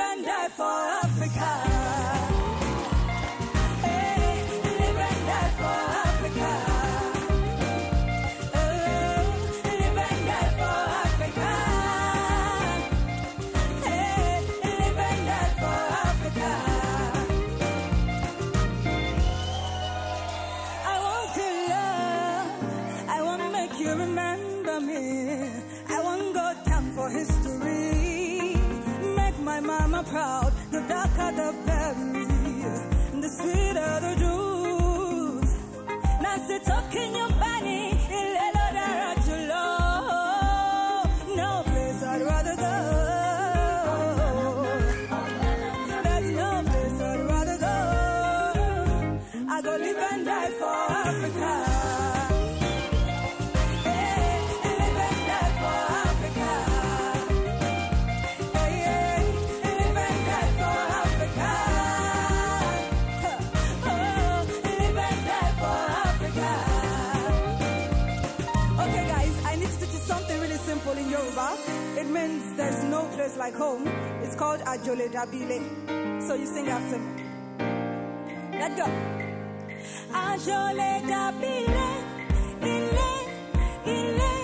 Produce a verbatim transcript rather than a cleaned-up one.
and die for Africa. Hey, live and die for Africa. Oh, live and die for Africa. Hey, live and die for Africa. I want to love, I want to make you remember me. I want to go down for history. Make my mama proud. The darker the berry, the sweeter the juice. Now sit talking your body, no place I'd rather go. There's no place I'd rather go. I go live and die for Africa. Hey, live and die for Africa. Hey, hey, live and die for Africa. Oh, live and die for Africa. Okay guys, I need to teach you something really simple in Yoruba. It means there's no place like home. It's called Ajole Dabile. So you sing after me. Let's go. Ajole Dabile, ile, ile.